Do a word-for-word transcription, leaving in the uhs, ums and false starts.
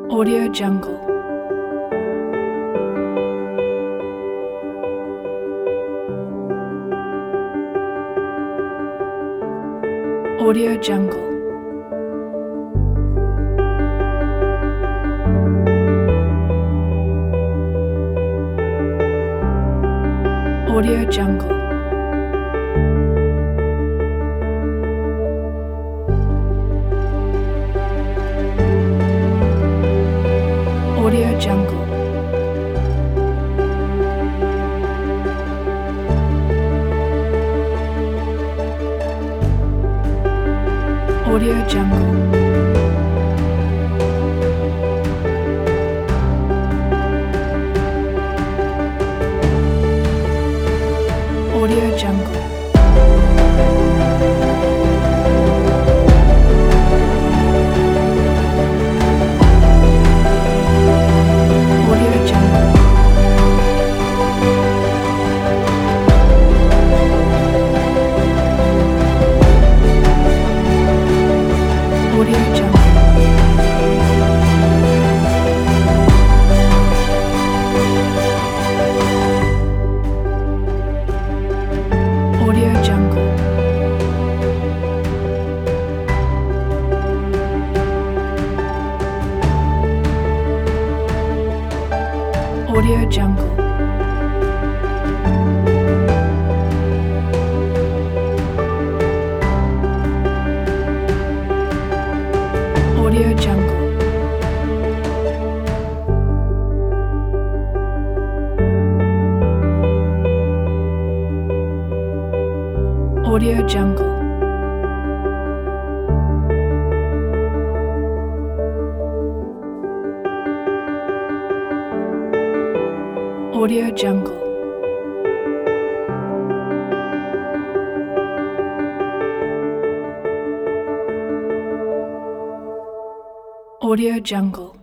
Audio Jungle. Audio Jungle. Audio Jungle. Audio Jungle. Audio Jungle. Audio Jungle. Audio Jungle. Audio Jungle. Audio Jungle. Audio Jungle. Audio Jungle. Audio Jungle. Audio Jungle. Audio Jungle.